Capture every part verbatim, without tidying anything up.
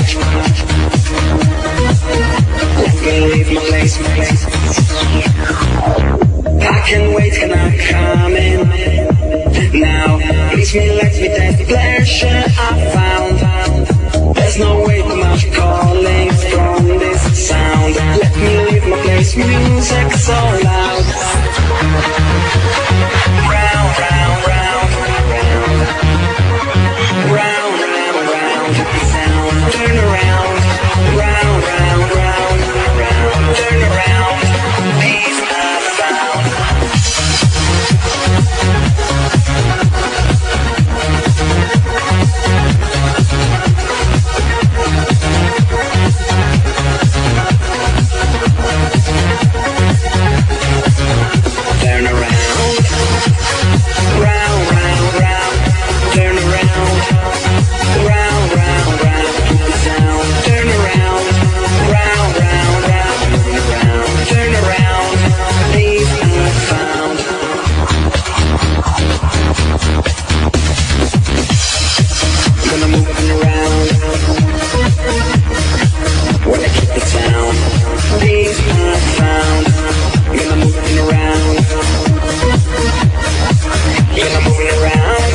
Let me leave my place, my place. I can't wait, can I come in now? Please me, let me taste the pleasure I found. There's no way too much calling from this sound. Let me leave my place, music so loud. Round, round, round, round, round, round, round, sound. Turn around, round, round, round, round, turn around. These are found. Turn around, round, round, round, turn around, round, round, round, sound. Turn around, round, round, round, round, turn around. These are found. Gonna move it around. Wanna keep the sound. These are found. Gonna move it around. Gonna move it around.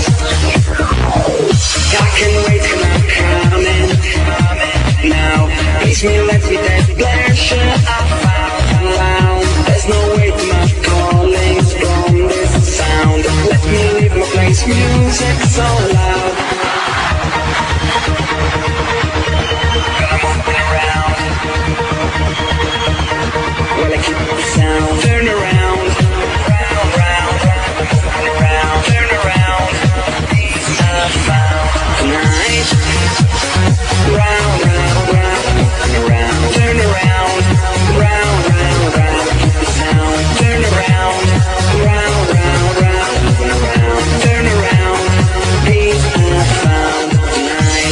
I can't wait till I'm coming now. Please me, let me taste the pleasure I found. There's no way too much calling from this sound. Let me leave my place, music so loud. Gonna move it around. Well, I keep the sound. Turn around, round, round, round, around, turn around. These are found tonight. Round, round, round, around, turn around, round, round, round, keep the sound. Turn around, round, round, round, around, turn around. These are found tonight.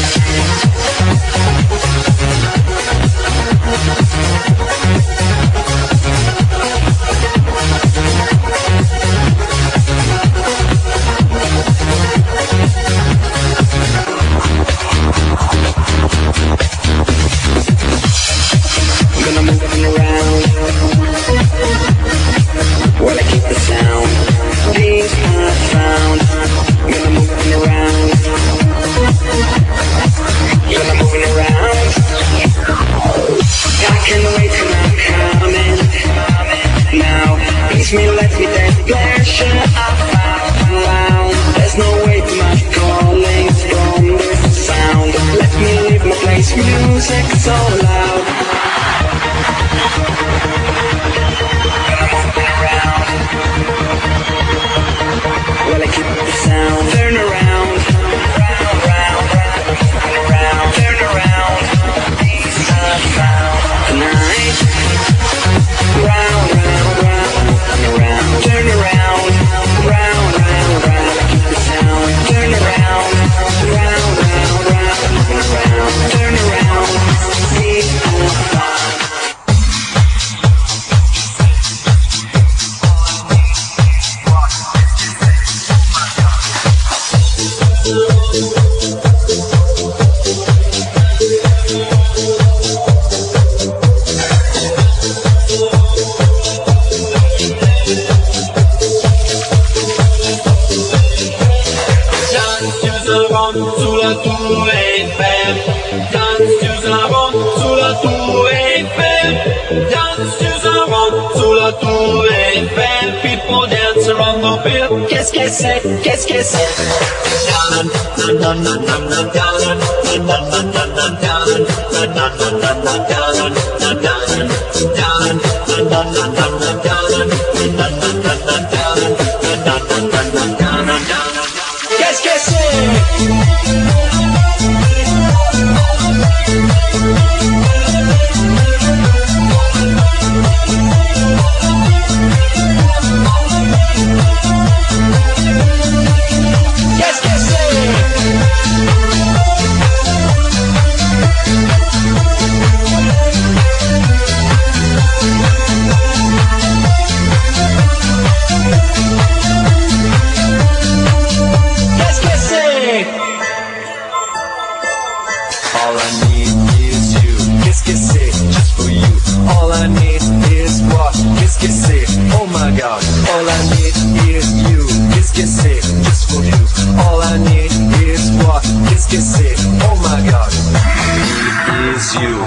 Gonna move it around. Well, I keep the sound. These are found. Gonna move it around. Gonna move it around. I can't wait till I'm coming now. Please me, let me taste the pleasure I found. There's no way too much calling from this sound. Let me leave my place, music so loud. Gonna move it around. Well, I keep the sound. Turn around, round, round, round, around, turn around. These are found tonight. Round, round, round, around, turn around, round, round, round, keep the sound. Turn around, round, round, round, around, turn around. These are found. Sulla tua Eiffel, dance to Savon, sulla tua Eiffel, dance to Savon, sulla tua Eiffel, people dance around the bed. Qu'est-ce que c'est, qu'est-ce que c'est? Qu'est-ce que c'est? Qu'est-ce que c'est? que say, just for you. All I need is what? Qu'est-ce que c'est? Oh my God. All I need is you. Qu'est-ce que c'est? Just for you. All I need is what? Qu'est-ce que c'est? Oh my God. Is you.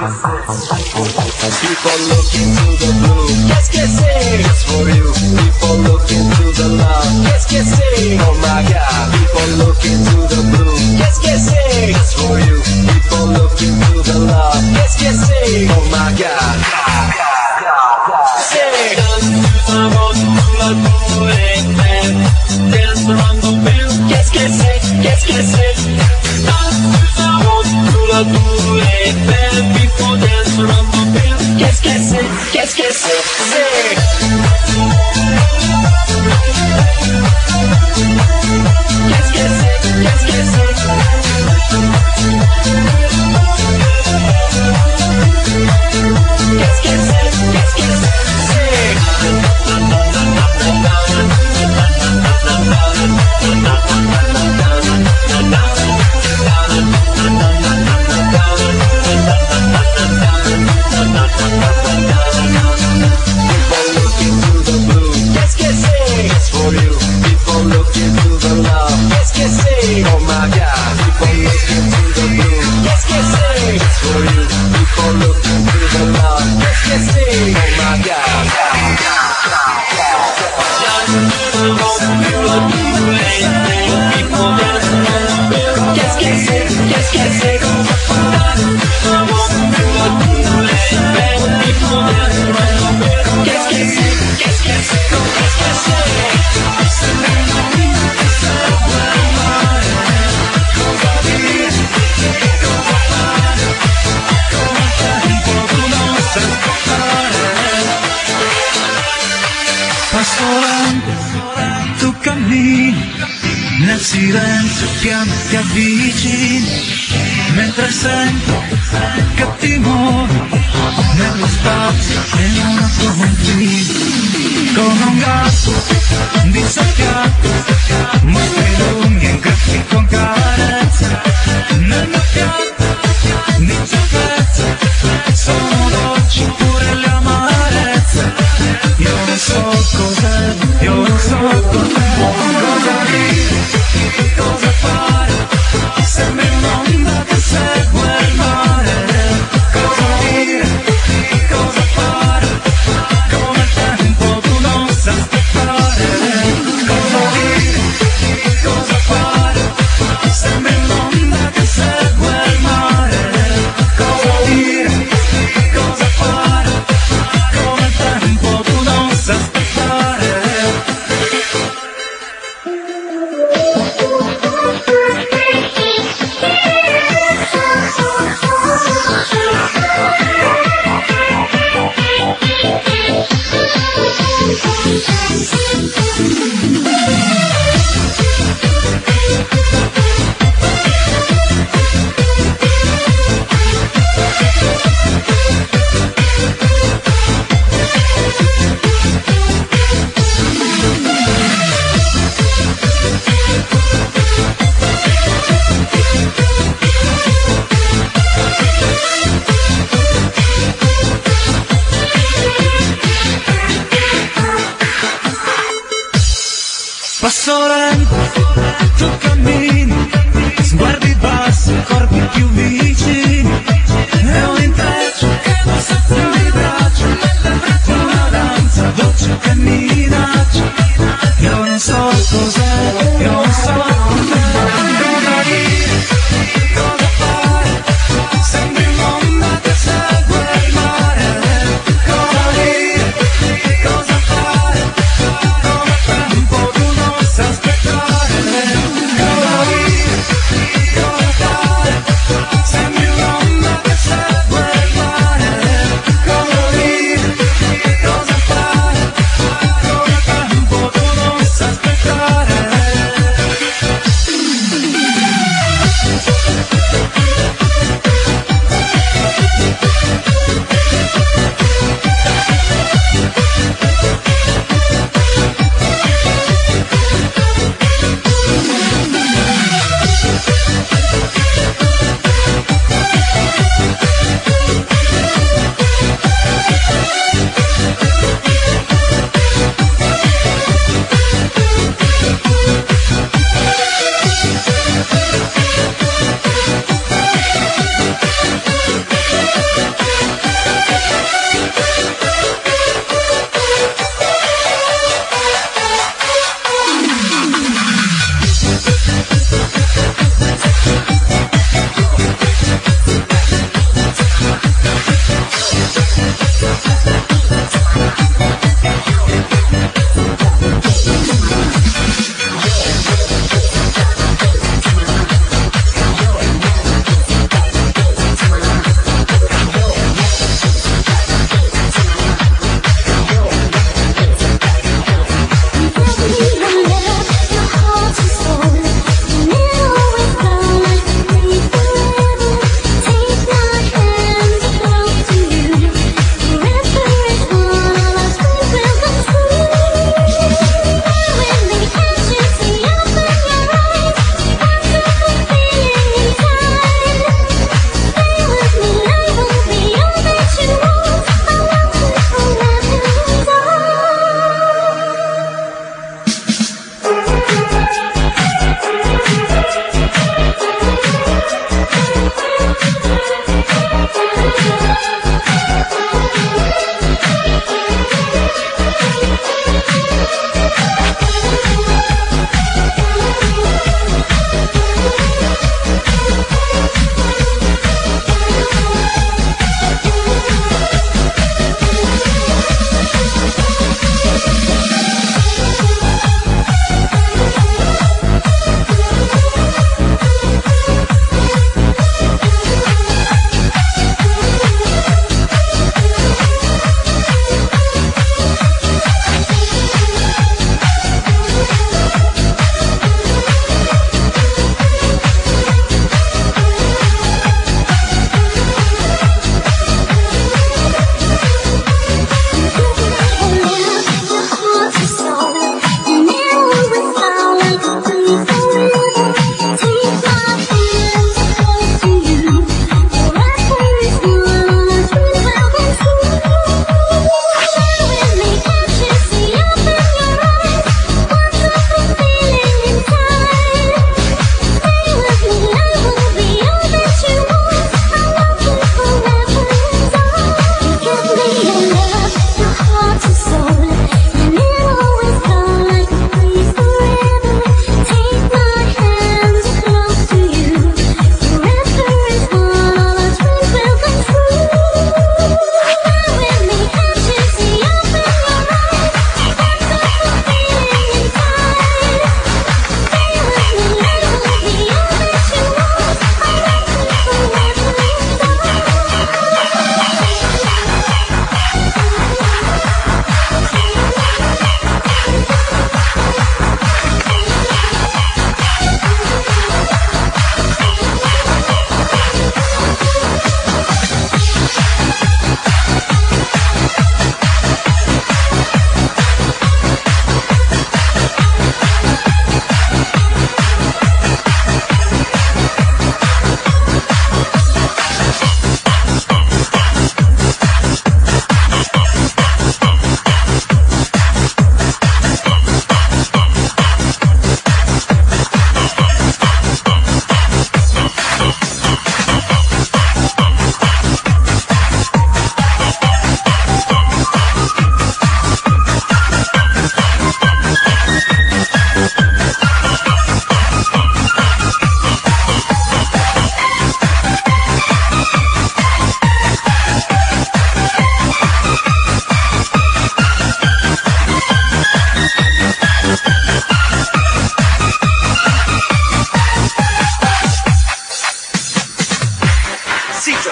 People looking to the blue. Qu'est-ce que c'est? Just for you. People looking to the love. Qu'est-ce que c'est? Oh my God. People looking to the blue. Qu'est-ce que c'est? Just for you. People looking to the love. Qu'est-ce que c'est? Oh my God. Say. Dance around the bend. Qu'est-ce que c'est? Qu'est-ce que c'est? Sulla Tour Eiffel, people dance around the bend. Qu'est-ce que c'est? Qu'est-ce que c'est? C'est. Qu'est-ce que c'est? Qu'est-ce que c'est? Qu'est-ce que c'est? Qu'est-ce que c'est? Qu'est-ce que c'est? It's for you. People looking to the love. Qu'est-ce que c'est? Oh my God. People looking to the blue. Qu'est-ce que c'est? It's for you. People looking to the love. Qu'est-ce que c'est? Oh my God. Qu'est-ce que c'est? Qu'est-ce que c'est? Qu'est-ce que c'est? Qu'est-ce que c'est? Passo lento, tu cammini, nel silenzio piano ti avvicini, mentre sento che ti muovi, nello spazio e non a confini, come un gatto disocchiato, mostri lunghi e graffi con carezza, nel mio piatto di giovezza, sono dolci pure le amarezze, io non so cos'è, io non so cos'è, cosa dire, cosa fare, sembri un'onda che segue il mare, cosa dire, cosa fare, come il tempo tu non sai aspettare, cosa dire, cosa fare, sembri un'onda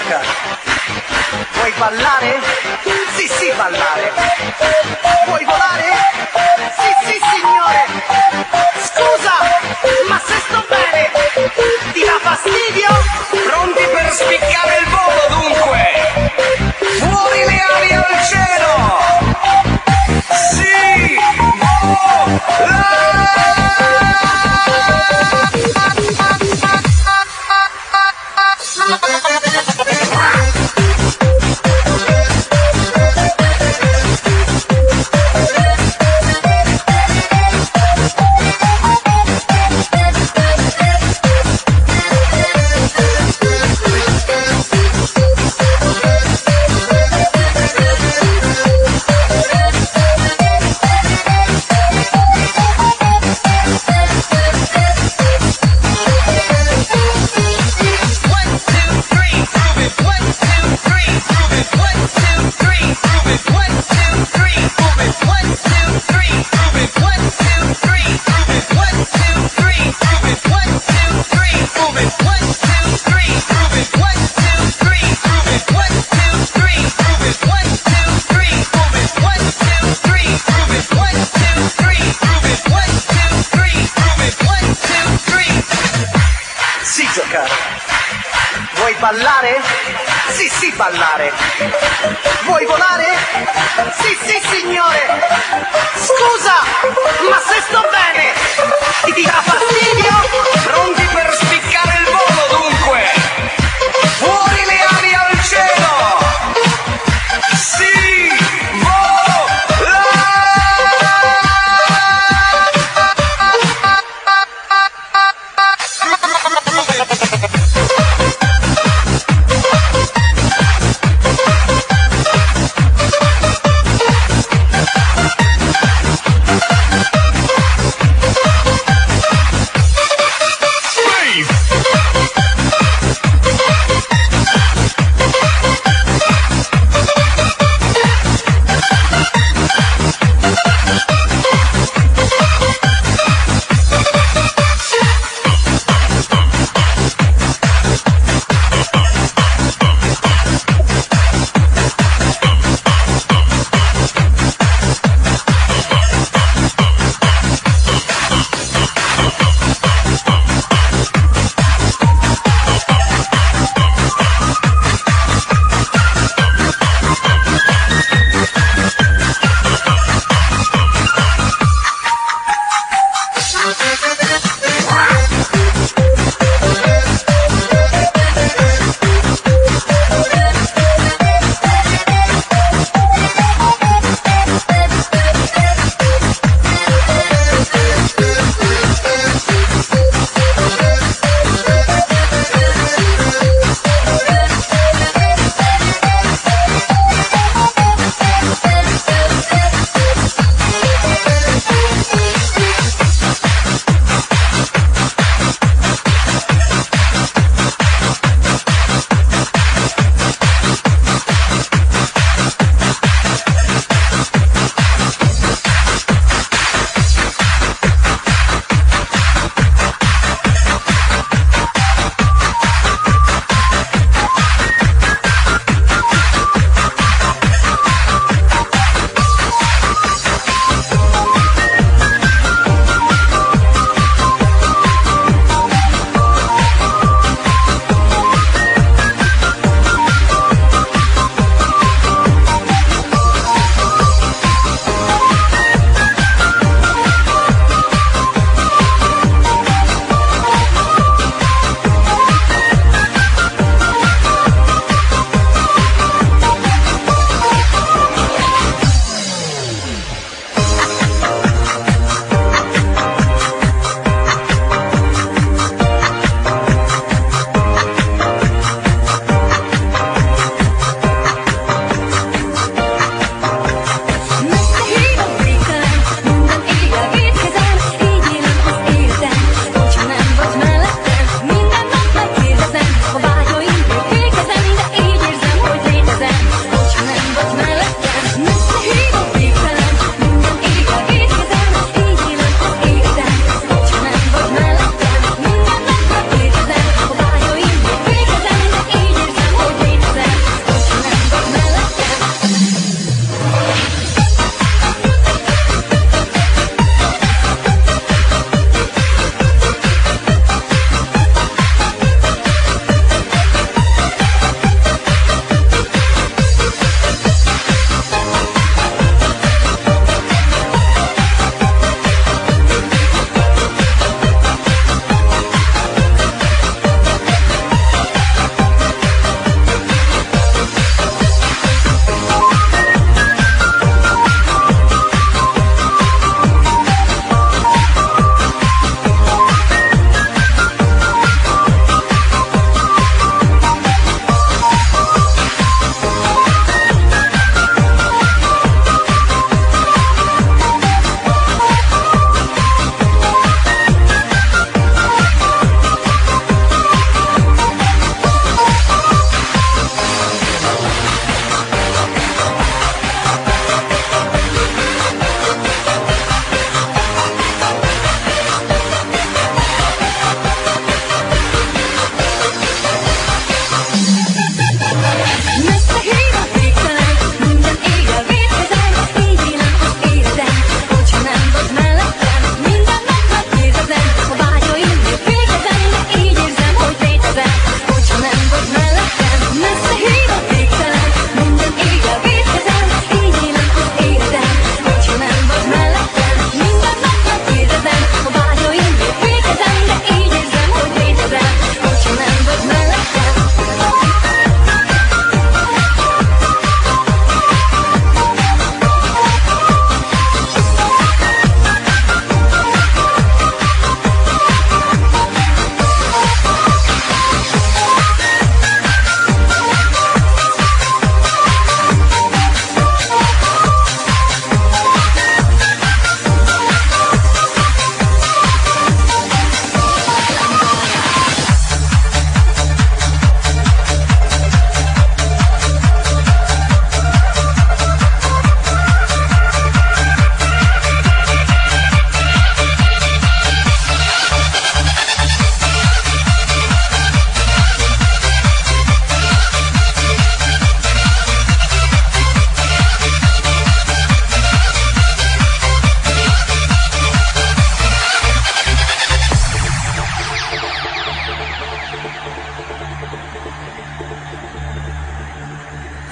caro. Vuoi ballare? Sì, sì, ballare. Vuoi volare? Sì, sì, signore. Scusa, ma se sto bene, ti dà fastidio? Pronti per spiccare il volo, dunque. Fuori le ali al cielo. Sì, ballare? Sì, sì, ballare. Vuoi volare? Sì, sì, signore. Scusa, ma se sto bene, ti dà fastidio? Pronti per spiccare il volo, dunque. Fuori le ali al cielo. Sì,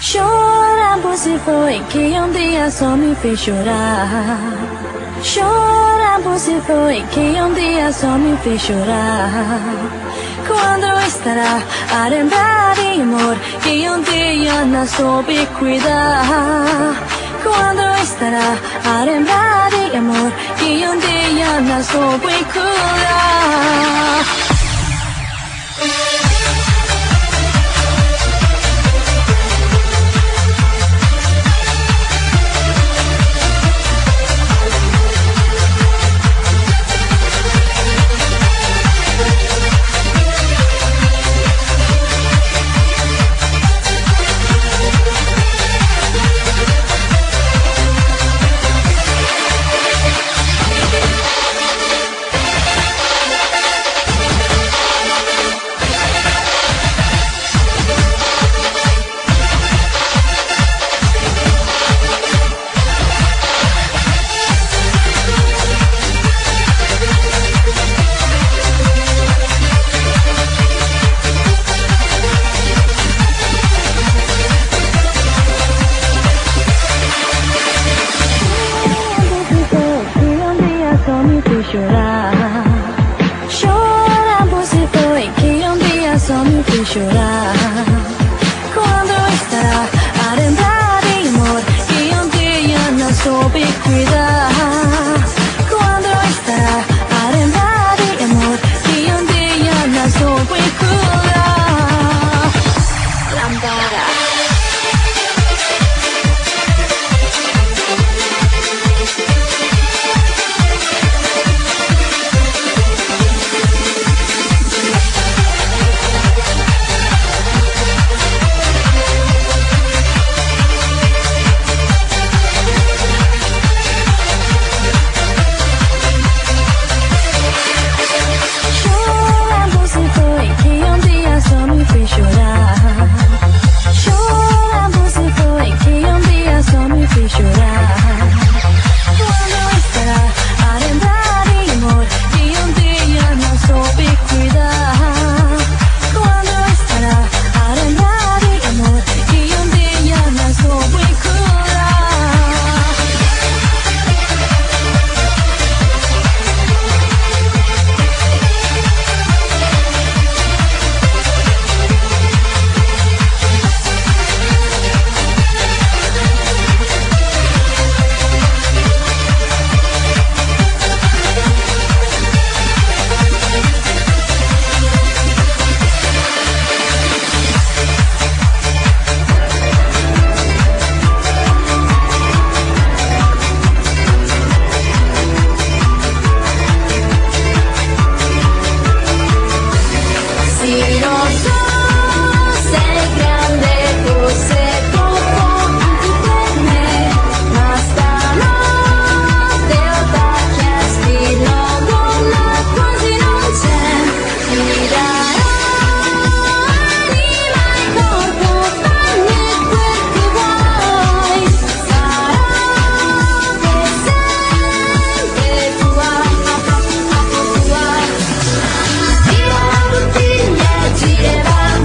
Chorando se foi que um dia só me fez chorar. Chorando se foi que um dia só me fez chorar. Quando estará a lembrar de amor que um dia não soube cuidar? Quando estará a lembrar de amor que um dia não soube cuidar? Io la bottiglia girerà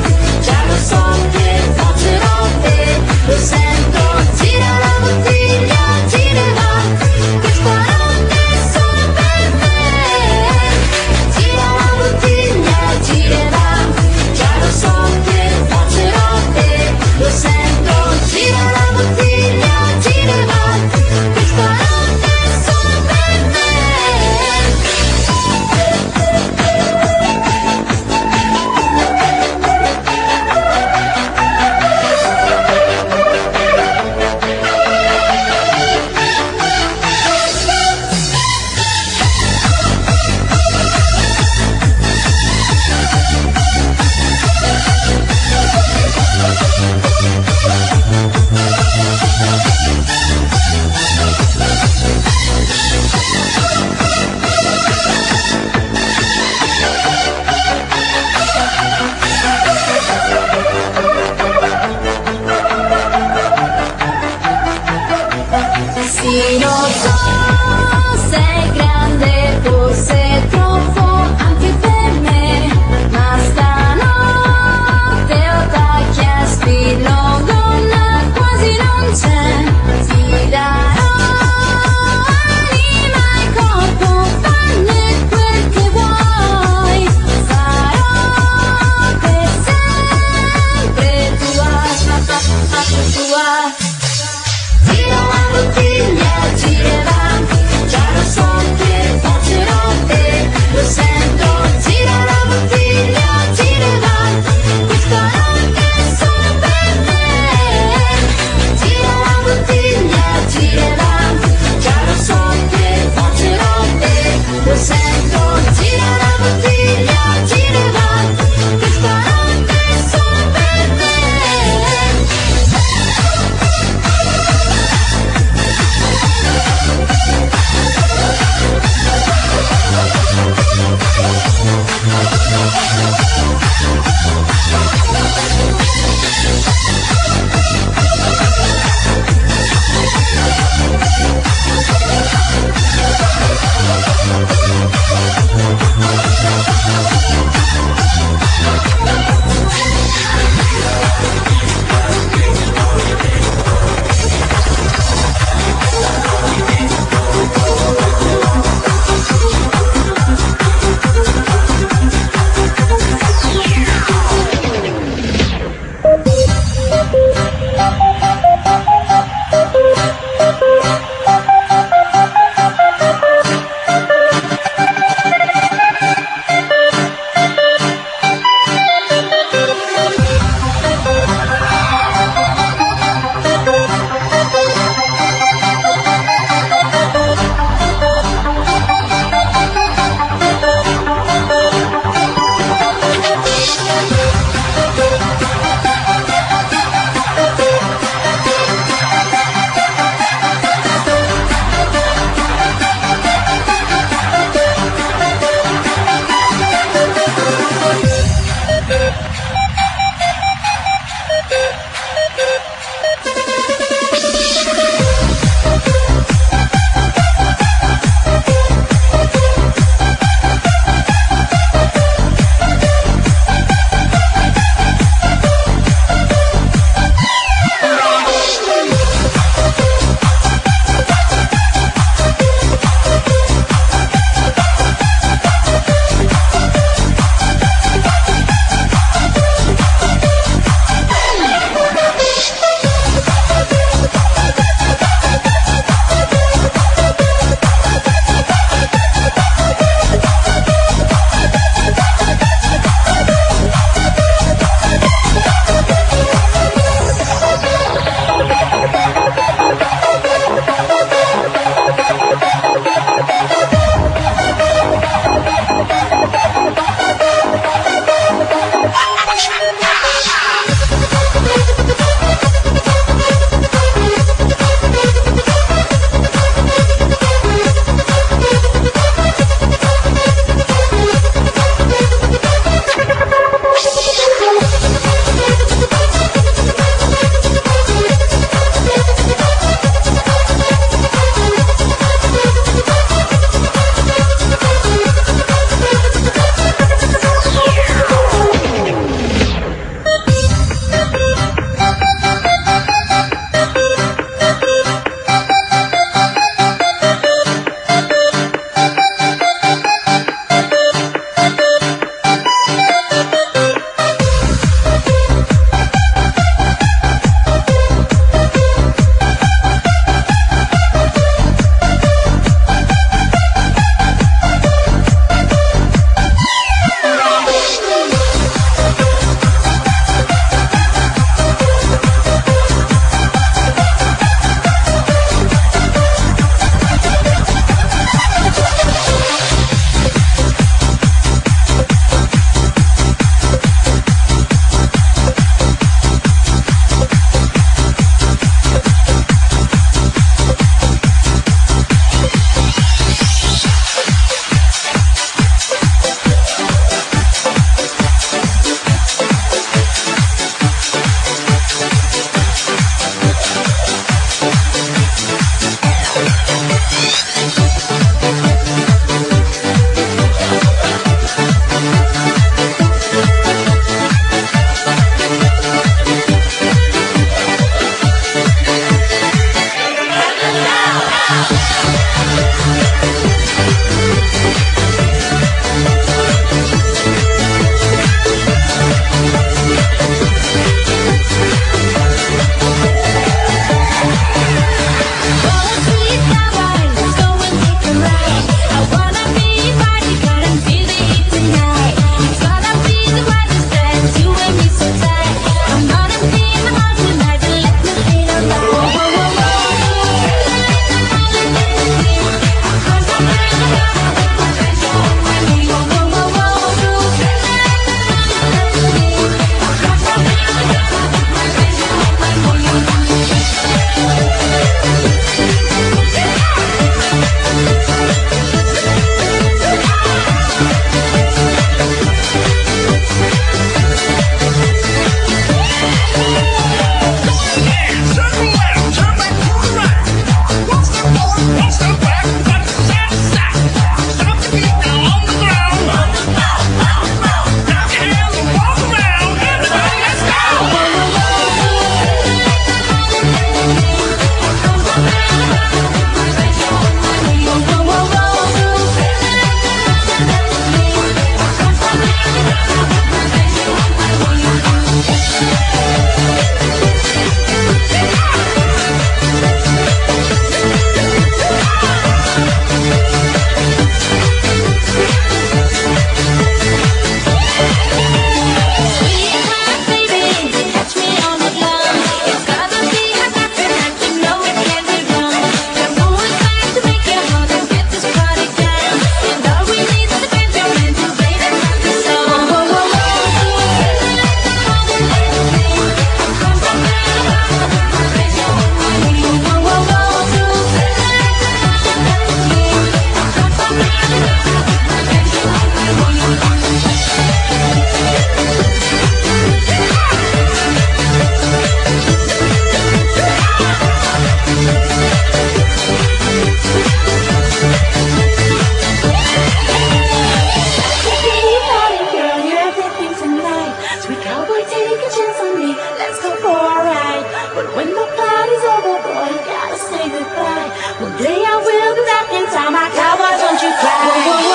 Boy, take a chance on me, let's go for a ride. But when the party's over, boy, you gotta say goodbye. One day I will be back in town, my cowboy, don't you cry. Whoa, whoa,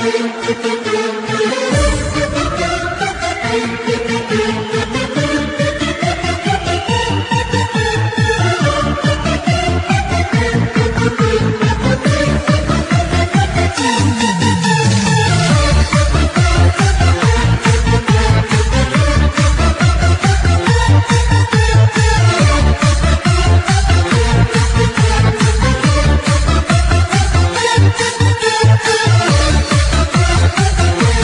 We'll be right back.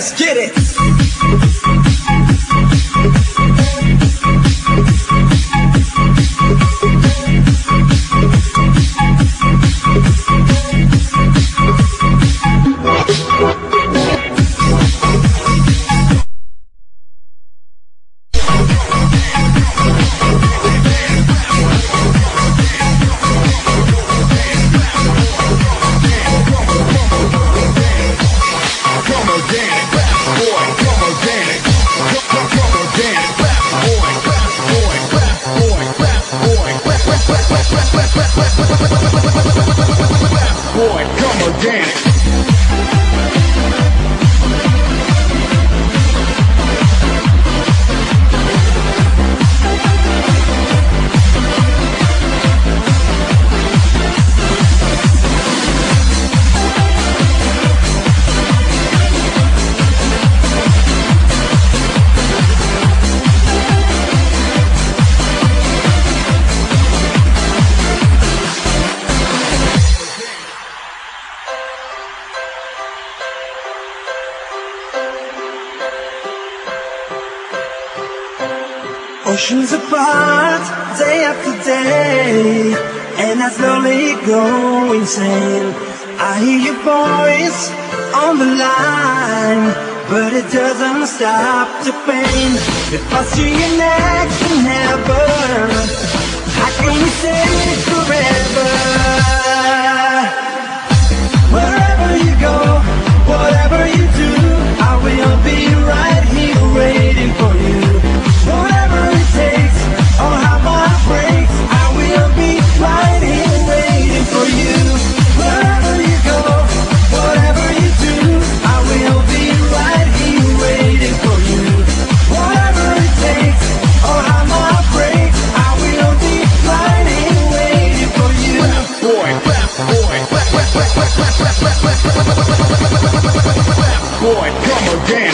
Let's get it. Oceans apart, day after day, and I slowly go insane. I hear your voice on the line, but it doesn't stop the pain. If I see you next to heaven, how can you say forever? Wherever you go, whatever you do, I will be right here waiting for you. Whatever it takes, or how my breaks, I will be right here waiting for you. Wherever you go, whatever you do, I will be right here waiting for you. Whatever it takes, or how my breaks, I will be right here waiting for you. Boy, boy, boy, come again.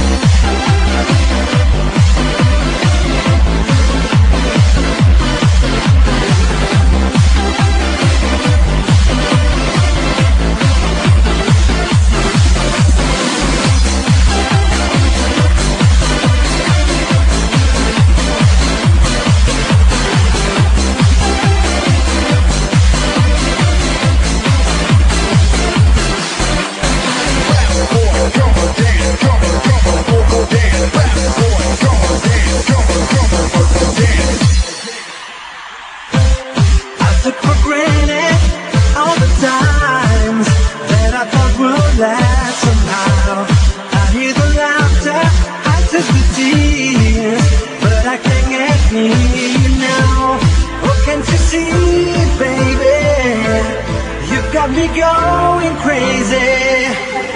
Got me going crazy.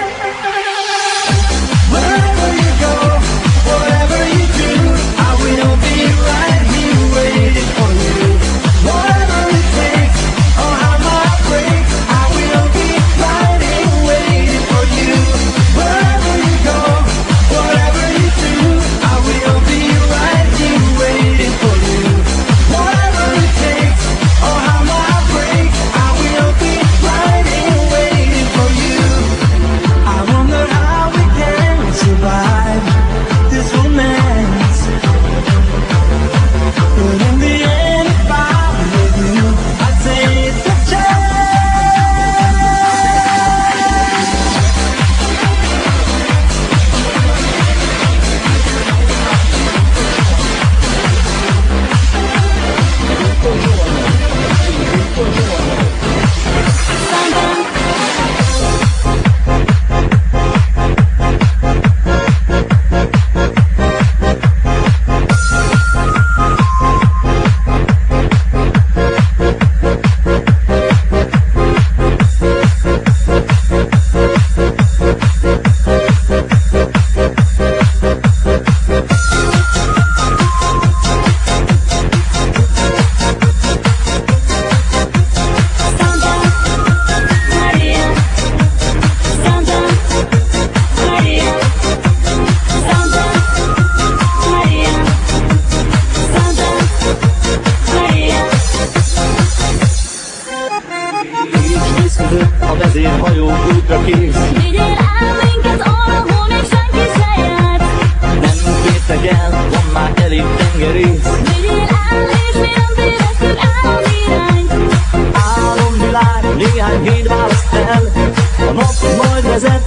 Wherever you go, whatever you do, I will be right here waiting for you. Whatever it takes, or how my breaks, I will be right here waiting for you. Wherever you go, whatever you do, I will be right here waiting for you. Whatever it takes, or how my breaks, I will be right here waiting for you.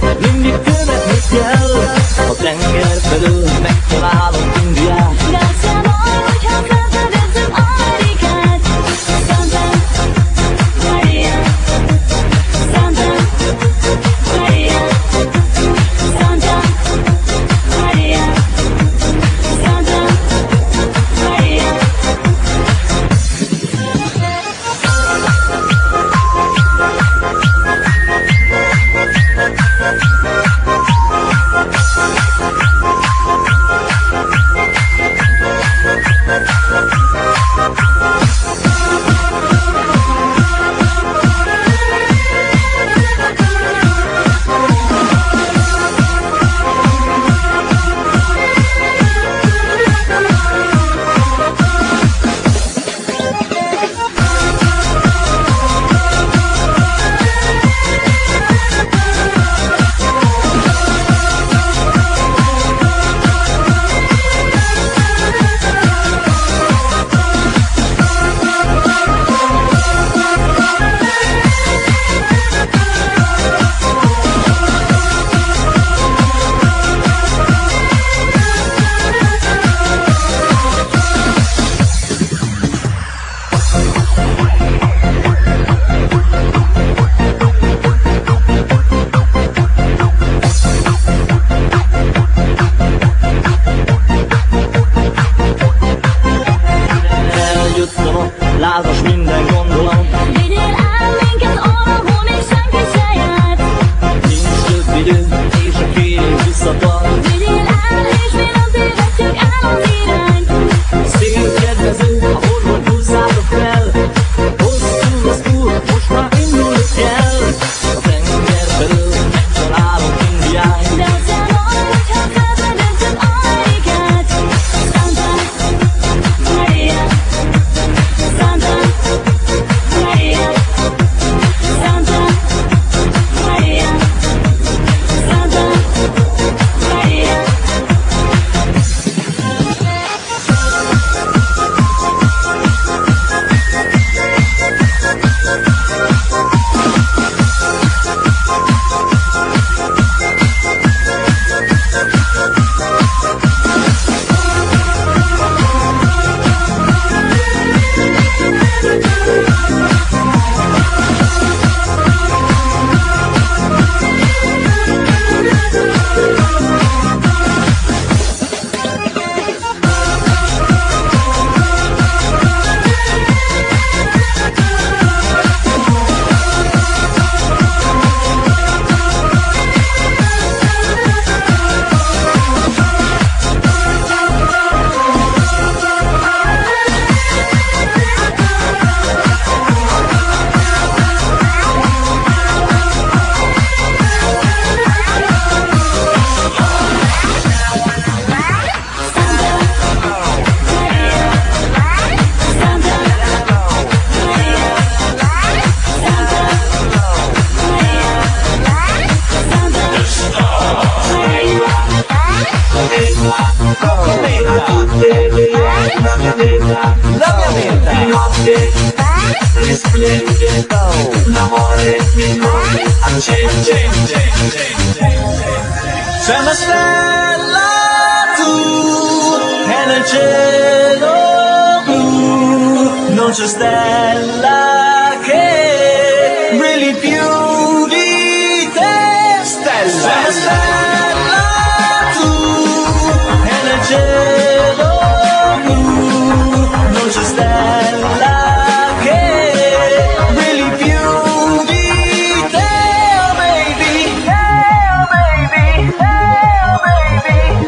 mindig követni kell. A tenger felől megtalálom Indiát. Gázszámol, hogyha felfedezem Amerikát. Santa Maria, Santa Maria, Santa Maria, Santa Maria. Eljöttem a lázas minden gondolom. Vigyél el minket valahol, még senki se járt. Nincs több idő, és a kérés visszatart. Vigyél el, és mi nem tévedtük el az irányt. Szél kedvező, a horgony húzzátok fel. Hosszú az út, most már indulni kell. A tenger felől megtalálom Indiát. Gázszámol, hogyha felfedezem Amerikát. Santa Maria, Santa Maria, Santa Maria, Santa Maria. La mia meta. C'è una stella tu e nel cielo blu non c'è stella che brilli più di te. Stella, c'è una stella tu e nel cielo blu non c'è stella che brilli più di te. Oh baby, oh baby, oh baby,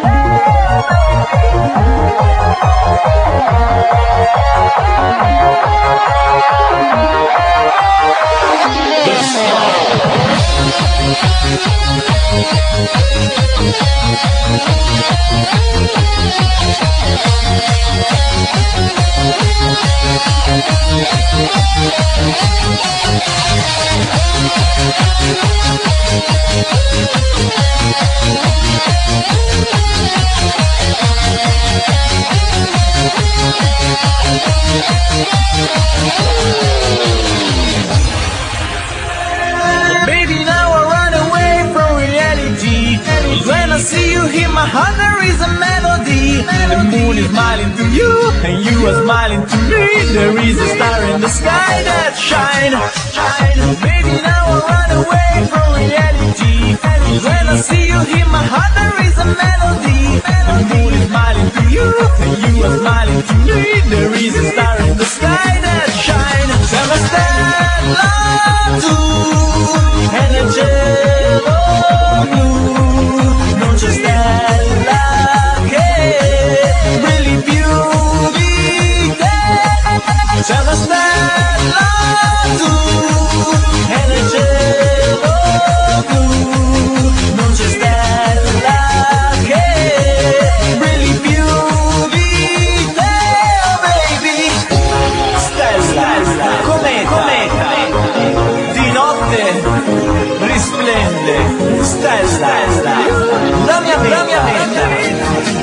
Baby, now I run away from reality. see you, hear my heart, there is a melody. The moon is smiling to you, and you are smiling to me. There is a star in the sky that shine, shine. Baby, now I run away from reality. When I see you, hear my heart, there is a melody. The moon is smiling to you, and you are smiling to me. There is a star in the sky that shine. Siamo stella tu, e nel cielo blu non c'è stella che brilli più di te. Siamo stella tu, e nel cielo blu non c'è stella che brilli più di te, oh baby. Stella, cometa, cometa, di notte risplende. Stella, la mia mente, la mia mente.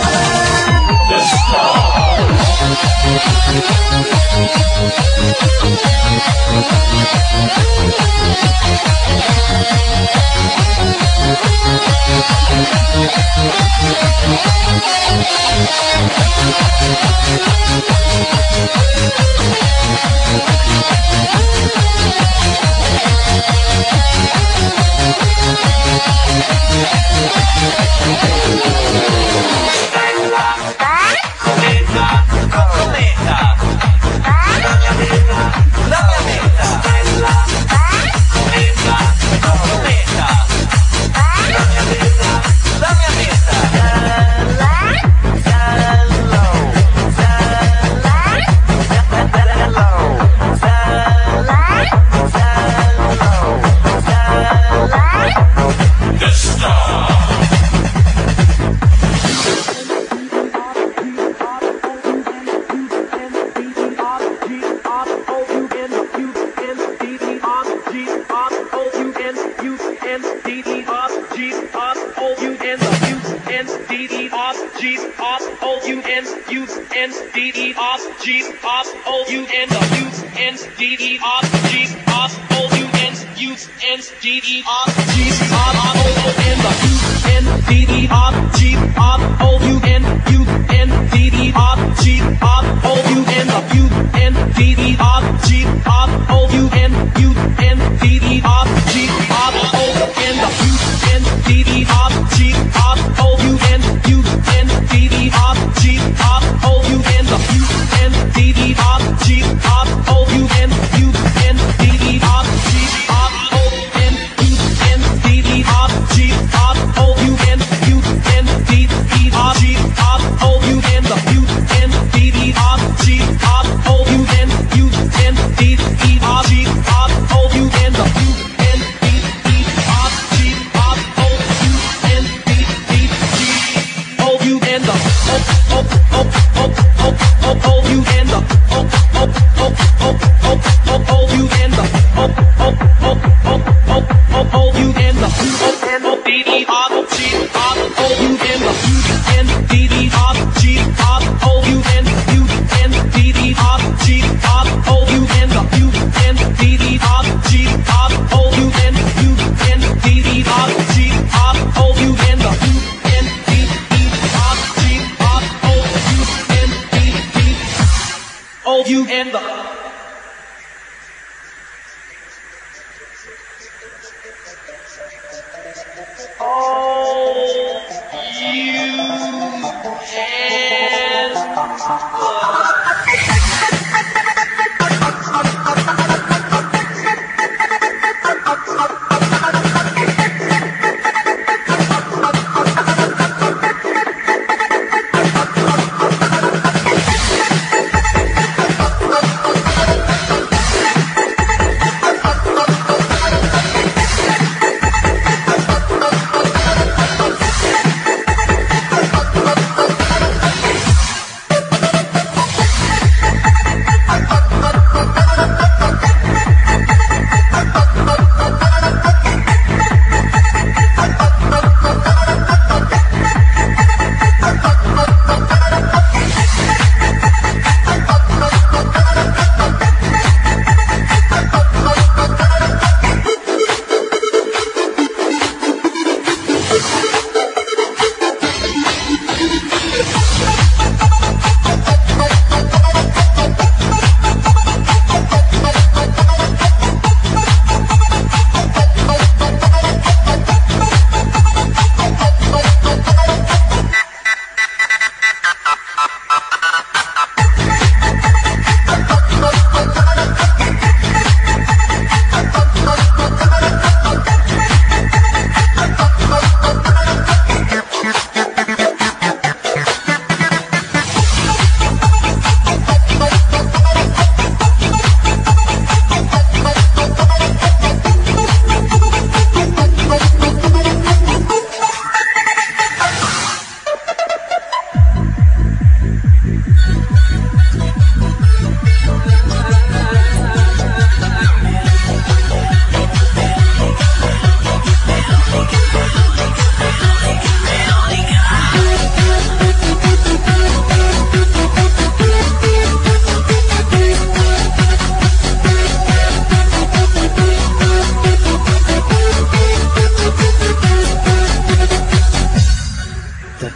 Cometa, cometa, la mia meta, la mia meta, stella, cometa, cometa, la mia meta, la mia meta, the star.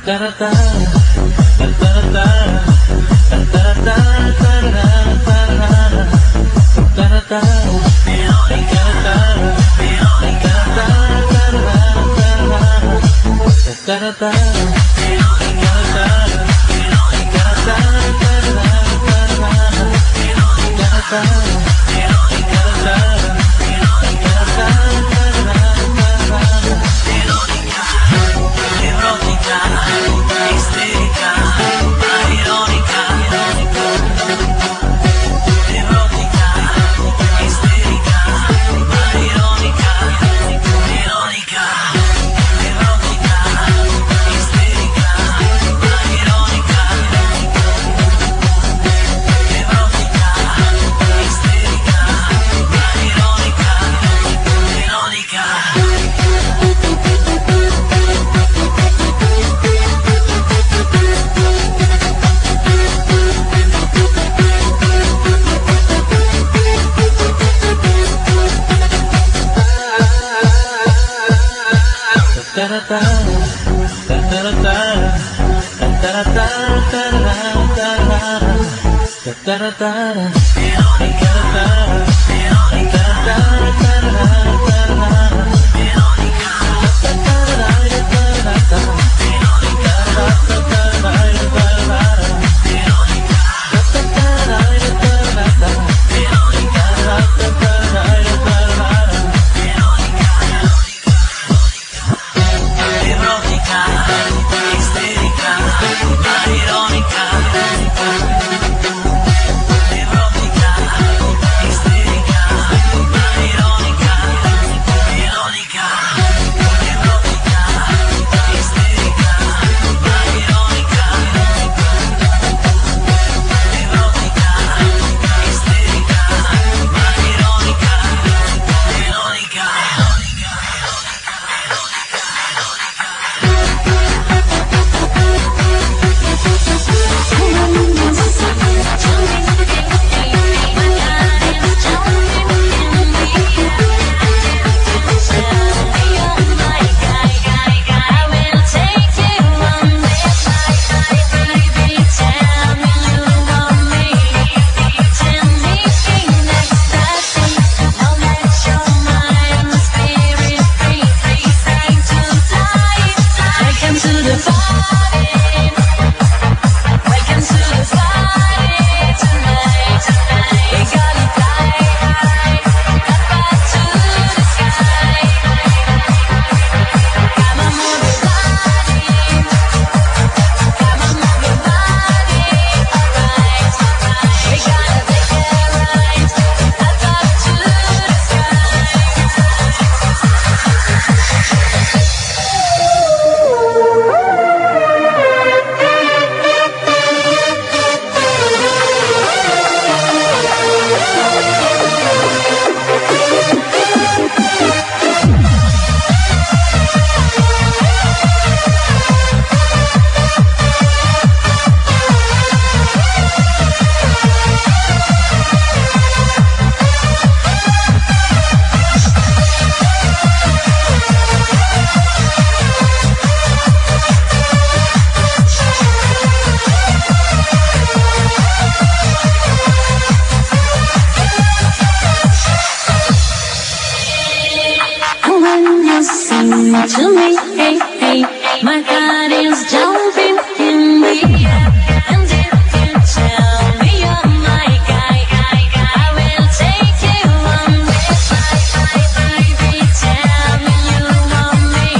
to me, hey, hey. My heart is jumping in the air. And if you tell me you're my guy, guy, guy, I will take you on this ride, ride, baby. Tell me you want me,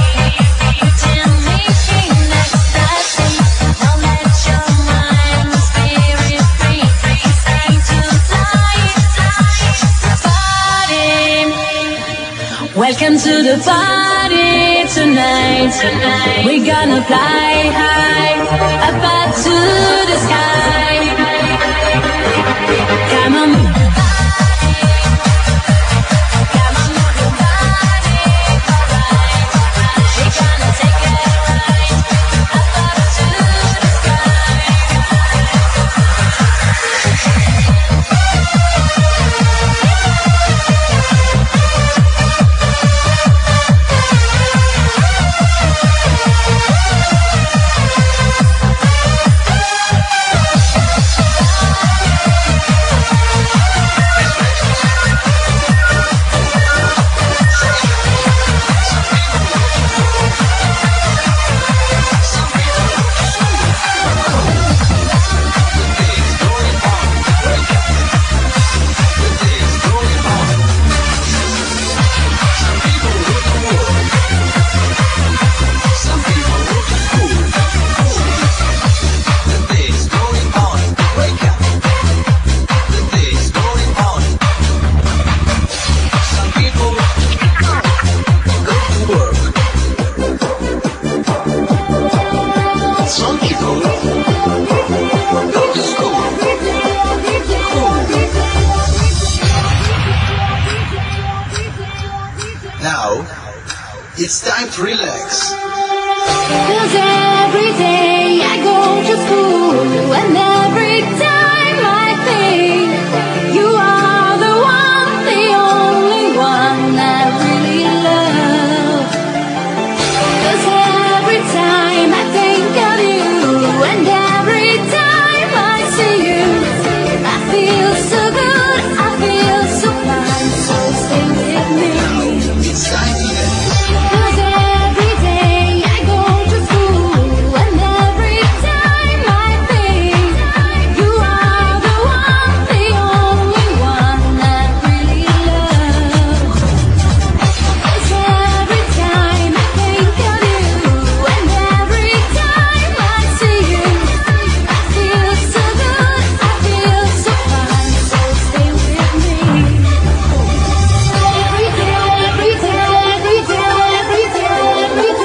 tell me in ecstasy. Don't let your mind and spirit free, free, stay to fly, fly. Party. Welcome to the party. Tonight, tonight, we're gonna fly high, up, up to the sky. Come on, move your body. Come on, move your body. Alright, alright, we're gonna take it right, up, up to the sky. It's time to relax. Cause every day I go to school, and every time I think you are the one, the only one I really love. Cause every time I think of you, and every time I see you, I feel so good, I feel so fine, so stay with me. It's time to relax. Cause every day I go to school, and every time I think you are the one, the only one I really love. Cause every time I think of you, and every time I see you, I feel so good, I feel so fine, so stay with me. Every day, every day, every day, every day, every day,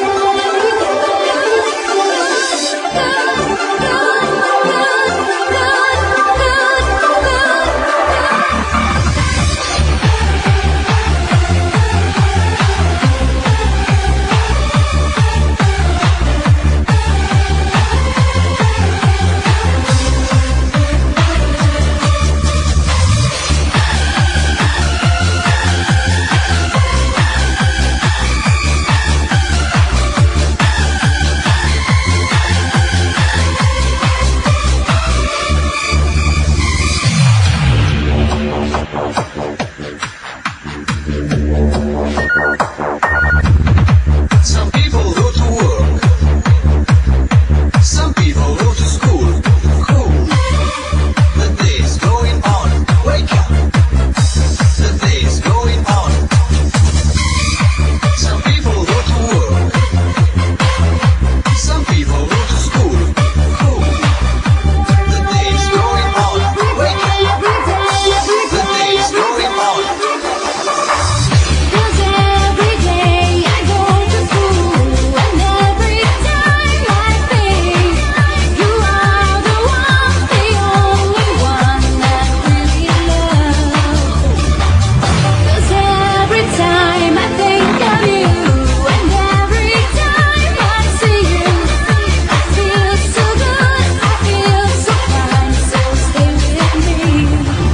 Some people go to work. Some people go to school. Cool. The day is going on. Wake up. The day is going on. Some people go to work. Some people go to school. Cool. The day is going on. Wake up. The day is going on. Cause every day I go to school, and every time I think you are the one, the only one I really love. Cause every time I think of you, and every time I see you, I feel so good, I feel so fine, so stay with me.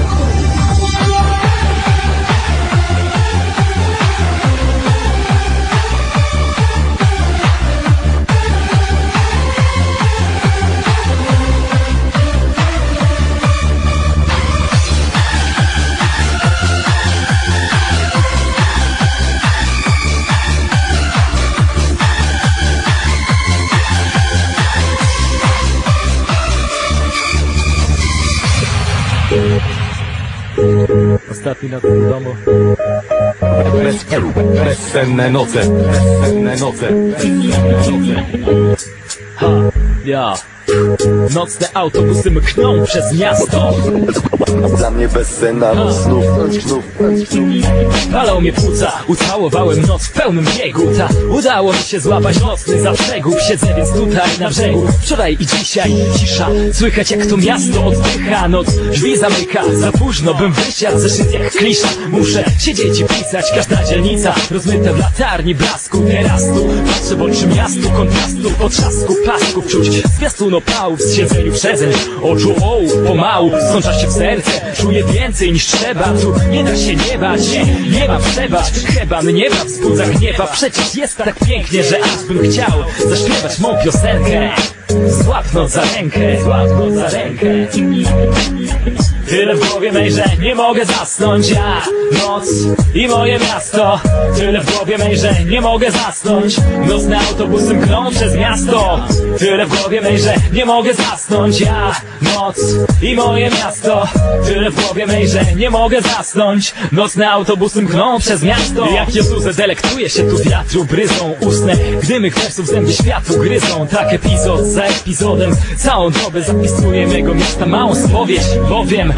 Ostatni noc w domu. Bez, bezsenne noce. Bezsenne noce. Bezsenne noce. Ha, ja. Nocne autobusy mkną przez miasto. Dla mnie bezsenna noc znów, znów, znów. Palą mnie płuca, ucałowałem noc w pełnym biegu. Ta, udało mi się złapać nocny zaprzegów. Siedzę więc tutaj na brzegu. Wczoraj i dzisiaj cisza, słychać jak to miasto oddycha. Noc drzwi zamyka, za późno bym wysiadł. Zeszyt jak klisza, muszę siedzieć i pisać. Każda dzielnica rozmyte w latarni blasku. Teraz tu patrzę w oczy miastu, kontrastu, potrzasku, pasków. Czuć zwiastun opałów z siedzeniu przedzeń. Oczu ołów pomału, sącza się w serce. Czuję więcej niż trzeba, tu nie da się nie bać. Nie, nie ma przebacz, chyba mnie wzbudza gniewa. Przecież jest tak pięknie, że aż bym chciał zaśpiewać mą piosenkę. Złap noc za rękę, złap noc za rękę. Tyle w głowie mej, że nie mogę zasnąć. Ja, noc i moje miasto. Tyle w głowie mej, że nie mogę zasnąć. Nocne autobusy mkną przez miasto. Tyle w głowie mej, że nie mogę zasnąć. Ja, noc i moje miasto. Tyle w głowie mej, że nie mogę zasnąć. Nocne autobusy mkną przez miasto. Jak Jezuse delektuję się tu wiatru, bryzą usnę, gdy mych wersów zęby światu gryzą. Tak epizod za epizodem, całą dobę zapisuję mego miasta małą spowiedź, bowiem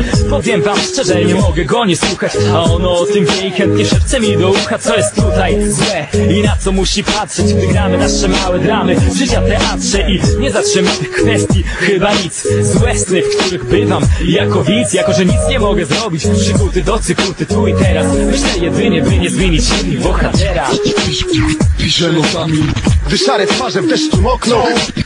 Powiem wam szczerze, nie mogę go nie słuchać, a ono o tym wie i chętnie szepce mi do ucha, co jest tutaj złe i na co musi patrzeć, gdy gramy nasze małe dramy w życia teatrze. I nie zatrzyma tych kwestii chyba nic. Złe sny, w których bywam jako widz, jako że nic nie mogę zrobić, przykuty do cyklu tu i teraz. Myślę jedynie, by nie zmienić siebie bohatera. Piszę notami, gdy szare twarze w deszczu mokną.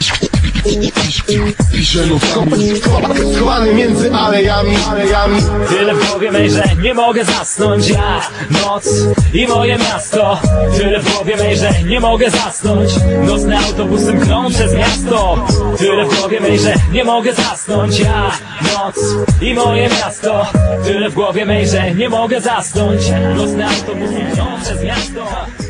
Piszę notami, schowany między alejami, alejami. Tyle w głowie mej, że nie mogę zasnąć. Ja, noc i moje miasto. Tyle w głowie mej, że nie mogę zasnąć. Nocne autobusy mkną przez miasto. Tyle w głowie mej, że nie mogę zasnąć. Ja, noc i moje miasto. Tyle w głowie mej, że nie mogę zasnąć. Nocne autobusy mkną przez miasto.